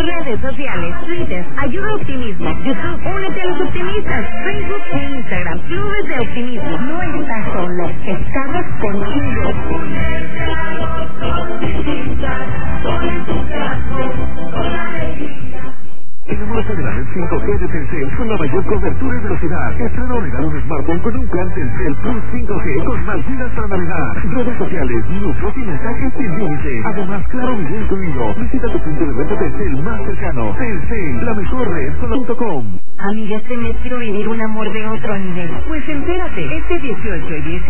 Redes sociales, Twitter, Ayuda Optimismo, YouTube, Únete a los Optimistas, Facebook e Instagram, Clubes de Optimismo. No estás solo, estamos contigo. Enamórate de la red 5G de Telcel con la mayor cobertura y velocidad. Estrena o regala un smartphone con un plan Telcel Plus 5G con más gigas para navegar, redes sociales, grupos y mensajes sin límite. Además, claro video incluido. Visita tu punto de venta Telcel más cercano. Telcel, la mejor red .com. Amiga, este mes quiero vivir un amor de otro nivel. Pues entérate, este 18 y 19